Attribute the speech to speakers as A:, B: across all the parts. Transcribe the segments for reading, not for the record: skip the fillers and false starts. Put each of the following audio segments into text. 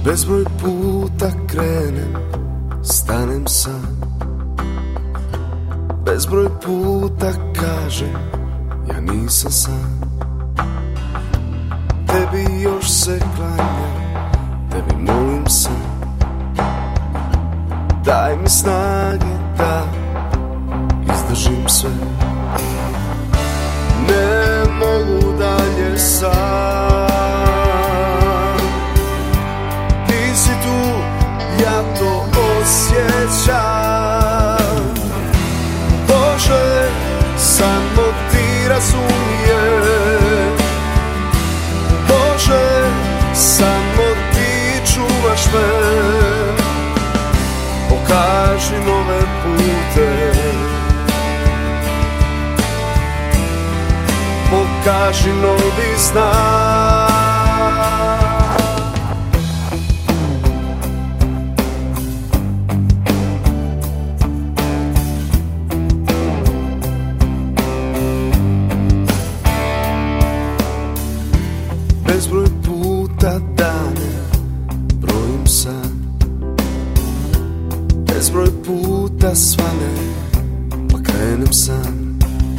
A: Bezbroj puta krenem, stanem sam. Bezbroj puta kažem, ja nisam sam. Tebi još se klanjam, tebi molim se. Daj mi snage da izdržim sve. Ne mogu dalje sam. Ti si tu, ja to osjećam. Bože, samo ti razumiješ. Bože, samo ti čuvaš me. Pokaži nove pute. Pokaži novi znak. Bezbroj puta dane brojim sam. Bezbroj puta svane pa krenem sam.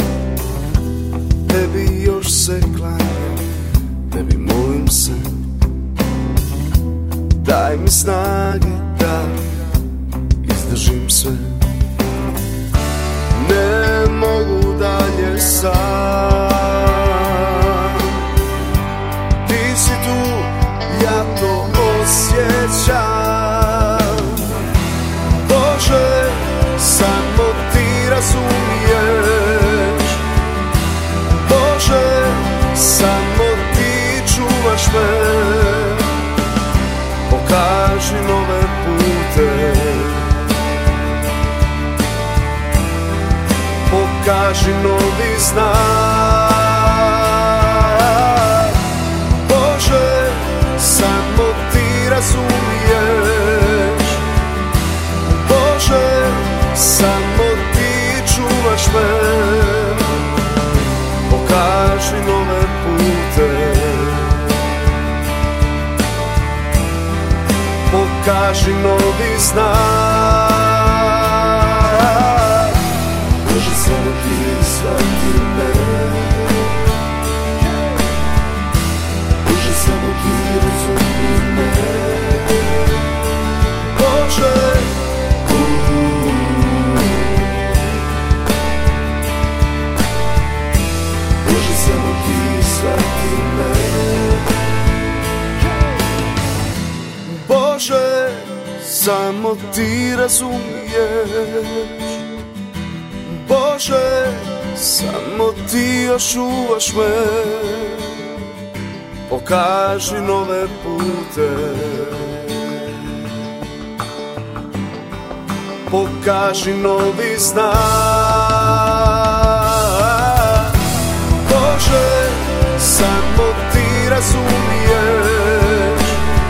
A: Tebi još se klanjam, tebi molim se. Daj mi snage da izdržim sve. Ne mogu dalje sam. Ti si tu, ja to osjećam. Bože, samo ti razumiješ. Bože, samo ti čuvaš me. Pokaži nove pute. Pokaži novi znak. Bože, samo ti razumiješ. Bože, samo ti čuvaš me. Pokaži nove pute. Pokaži novi znak. Bože, samo ti shvati me. Bože, samo ti razumi me. Bože, Bože, samo ti shvati me. Bože, samo ti razumiješ. Bože, samo ti još čuvaš me. Pokaži nove pute. Pokaži novi znak. Bože, samo ti razumiješ.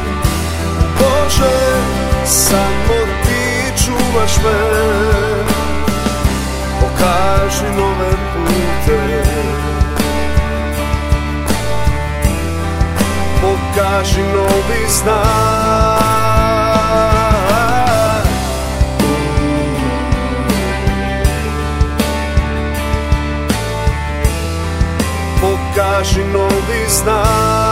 A: Bože, samo ti čuvaš me. Pokaži nove pute. Pokaži novi znak. Pokaži novi znak.